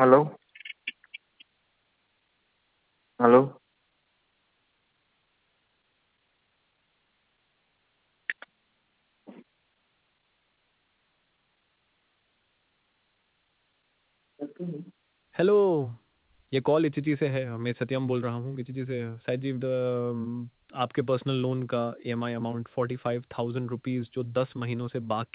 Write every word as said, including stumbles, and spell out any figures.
Hello hello hello, ये call ICICI से है। मैं सत्यम बोल रहा हूँ इचिची से। शायद जी द आपके पर्सनल लोन का EMI amount forty five thousand rupees जो दस महीनों से बाकी